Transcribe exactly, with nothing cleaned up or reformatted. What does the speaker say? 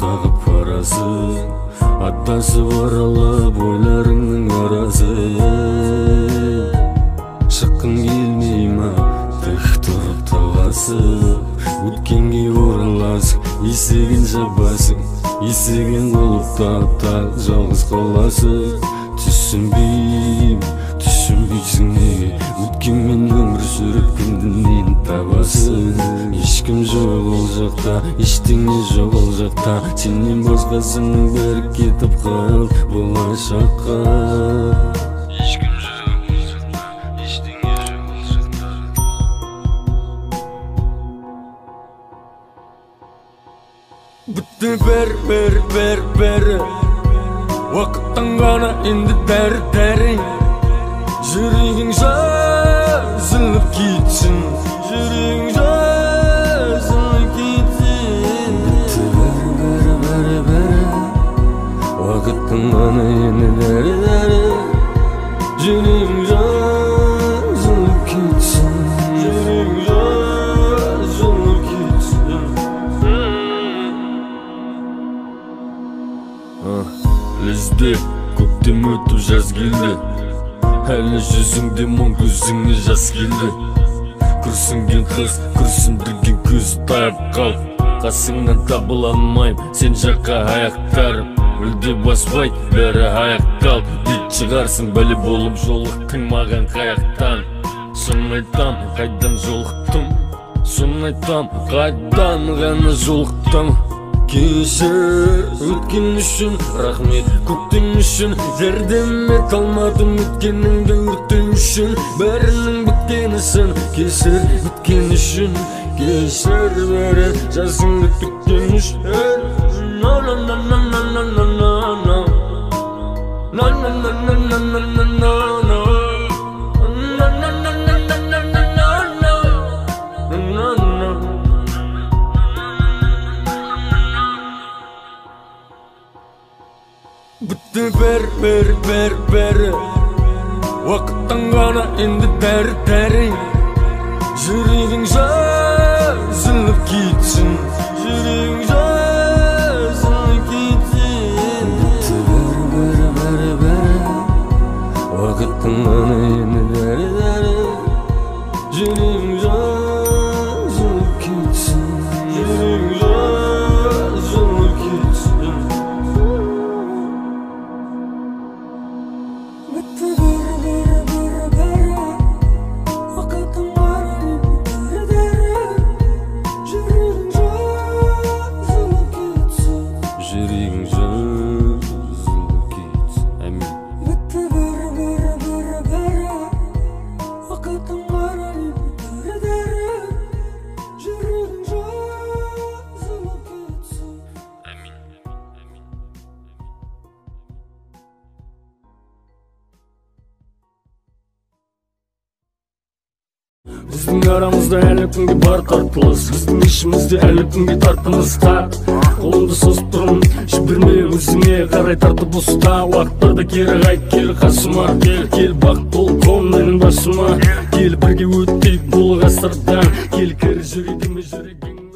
тағып барасың, аттасып аралап ойларыңның арасы. Шыққың келмей ма, тік тұрып таласып, өткенге ораласың, есігін жабасың, есігін құлыптап тағы жалғыз қаласың. Түсінбеймін, түсінбейсің неге, өткенмен өмір сүріп кімдінен табасың. Ешкім жоқ ол жақта, ештеңе жоқ ол жақта, сенен басқасының бәрі кетіп қалды болашаққа. Ешкім жоқ ол жақта, ештеңе жоқ ол жақта. Бітті бәрі, бәрі, бәрі, бәрі, уақыттан ғана енді дәрі-дәрі. Жүрегің жазылып кетсін, жүрегің жазылып кетсін. Бітті бәрі, бәрі, бәрі, бәрі, уақыттан ғана енді дәрі-дәрі. Жүрегің жазылып кетсін, жүрегің жазылып кетсін. Лезде көктем өтіп жаз келді, әлі жүзіңде мұң, көзіңе жас келді. Күрсінген қыз, күрсіндірген көз тайып қалып, қасыңнан табыла алмайым сен жаққа аяқтарым. Мүлде баспай, бәрі аяқталып, бет шығарсың бәле болып жолықтың маған қаяқтан. Шын айтам, қайдан жолықтым, шын айтам, қайдан ғана жолықтым. Кешір өткен үшін рахмет, көктем үшін жәрдем ет алмадым, өткеніңді өртеу үшін. Бәрінің біткенісін кешір, біткен үшін кешір, бәрі жазыңды төккен үшін. На на на на на на на на на на на на на на на на. Бітті бәрі, бәрі, бәрі, бәрі, уақыттан ғана енді дәрі-дәрі. Жүрегің жазылып кетсін, жүрегің жазылып кетсін. Бітті бәрі, бәрі, бәрі, бәрі, уақыттан ғана енді дәрі-дәрі. Жүрегің жазылып кетсін, жүрегің жазылып кетсін. Жүрегің жазылып кетсін. Әмин. Бітті бәрі, бәрі, бәрі, бәрі, уақыттың қарайып дәрі-дәрі. Жүрегің жазылып кетсін. Әмин. Біздің арамызда әлі күнге бар тартылыс, біздің ішімізде әлі күнге тартыныс. Қолымды созып тұрмын, жіберме өзіңе қарай тартып ұста. Уақыттарда кері қайт, кел қасыма, кел бақ бол қом менің басыма. Кел бірге өттейік бұл ғасырдан, кел кір жүрегіме, жүрегің